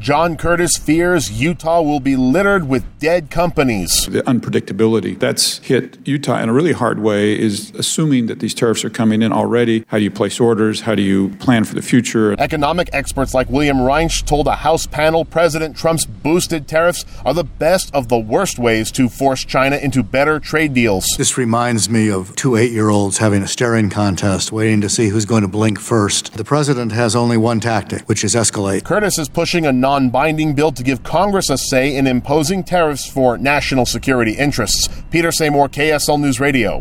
John Curtis fears Utah will be littered with dead companies. The unpredictability that's hit Utah in a really hard way is assuming that these tariffs are coming in already. How do you place orders? How do you plan for the future? Economic experts like William Reinsch told a House panel President Trump's boosted tariffs are the best of the worst ways to force China into better trade deals. This reminds me of two 8-year-olds having a staring contest, waiting to see who's going to blink first. The president has only one tactic, which is escalate. Curtis is pushing a non-binding bill to give Congress a say in imposing tariffs for national security interests. Peter Seymour, KSL News Radio.